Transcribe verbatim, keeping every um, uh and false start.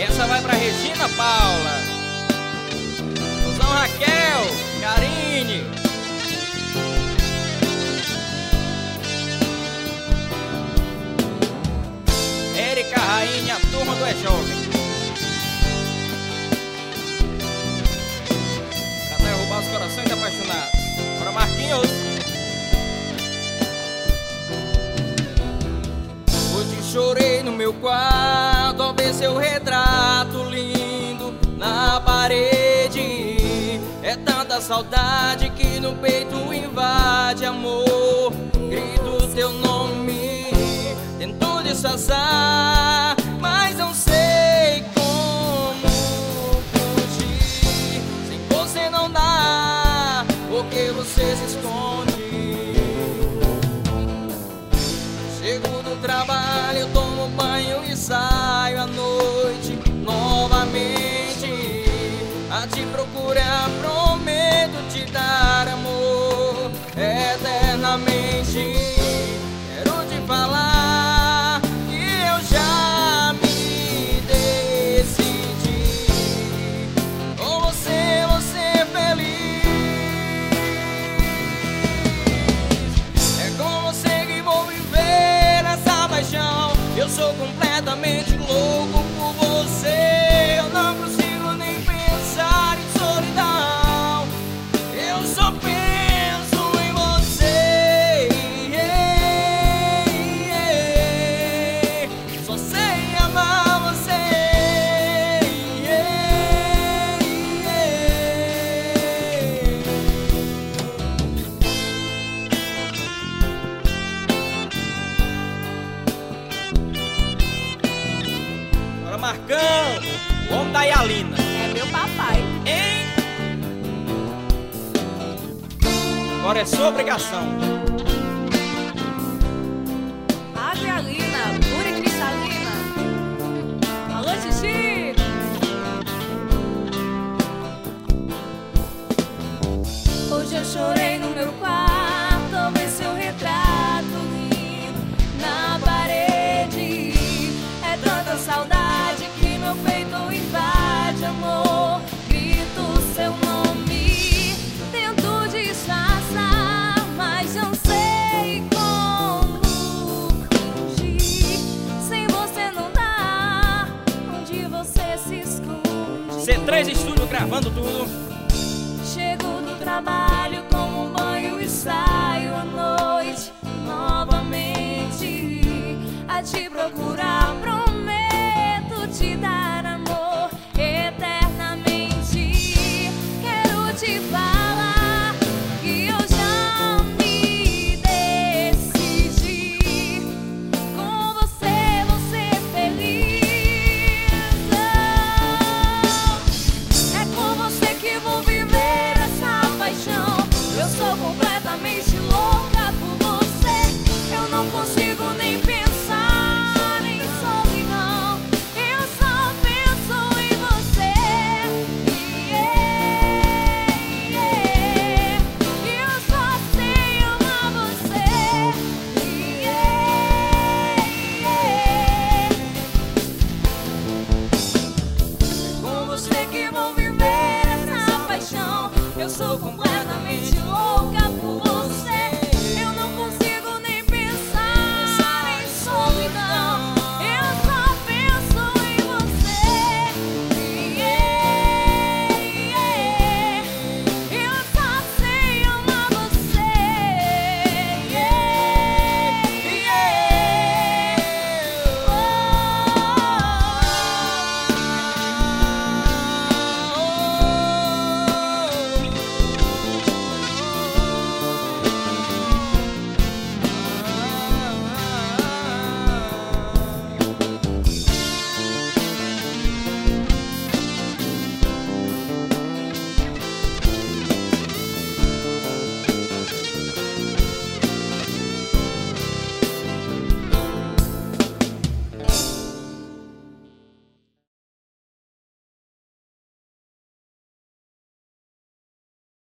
Essa vai pra Regina Paula, Suzão Raquel, Karine, Érica Rainha, a turma do É Jovem. Pra derrubar os corações apaixonados. Para Marquinhos. Hoje chorei no meu quarto ao ver seu retrato lindo na parede. É tanta saudade que no peito invade amor. Grito teu nome, tento disfarçar, mas não sei como fugir. Sem você não dá, porque você se esconde. Chego do trabalho, tomo banho e saio à noite novamente a te procurar. Prometo te dar amor eternamente. Quero te falar que eu já me decidi. Com você, você é feliz. É com você que vou viver essa paixão. Eu sou completamente louco por você. Eu não consigo nem pensar em solidão. Eu só penso em você. Só sei amar você. Bora, Marcão, o homem da Yalina. É meu papai. Hein? Agora é sua obrigação. Adrialina, pura e cristalina. Alô, Xixi. Hoje eu chorei no meu quarto ao ver seu retrato lindo na parede. É tanta saudade que meu peito invade amor. Grito seu nome, tento disfarçar, mas não sei como fugir. Sem você não dá, onde você se esconde. C três Estúdio gravando tudo. Chego do trabalho, tomo um banho e saio à noite novamente a te procurar.